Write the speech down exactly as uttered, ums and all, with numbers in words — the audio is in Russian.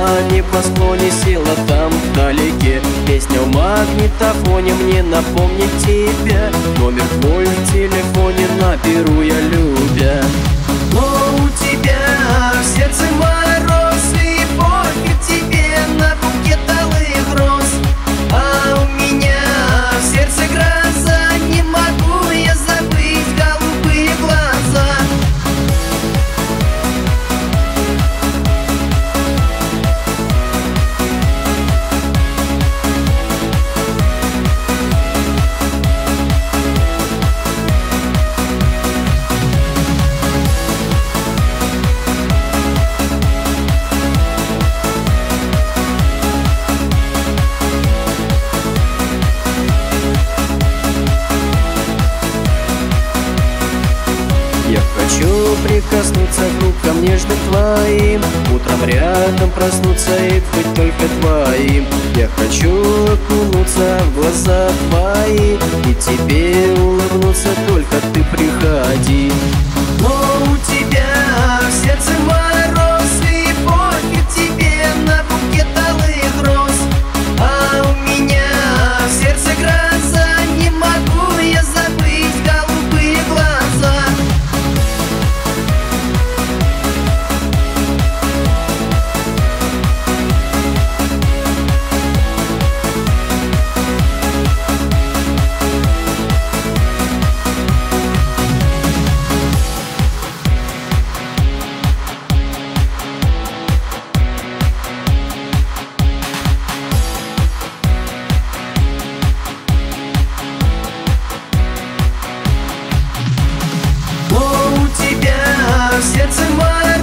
на небосклоне села там вдалеке. Песня в магнитофоне мне напомнит тебя. Номер твой в телефоне наберу я любя. Но у тебя в сердце мороз, и пофиг тебе на букет алых роз. А у меня в сердце гроза, не могу я забыть голубые глаза. Я хочу прикоснуться к рукам нежным твоим, утром рядом проснуться и быть только твоим. Я хочу окунуться в глаза твои и тебе улыбнуться, только ты приходи. Но у тебя в сердце мороз, и пофиг тебе на букет алых роз. А у меня в сердце гроза, не могу я забыть голубые глаза. Но у тебя в сердце мороз,